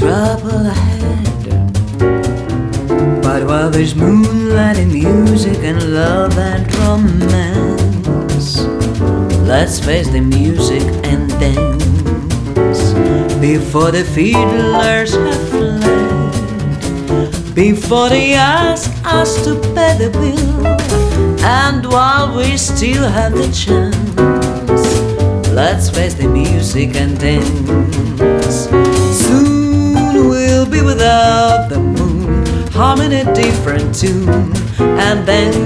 trouble ahead. But while there's moonlight and music and love and romance, let's face the music and dance before the fiddlers have fled, before they ask us to pay the bill. And while we still have the chance, let's face the music and dance. Soon we'll be without the moon, humming a different tune, and then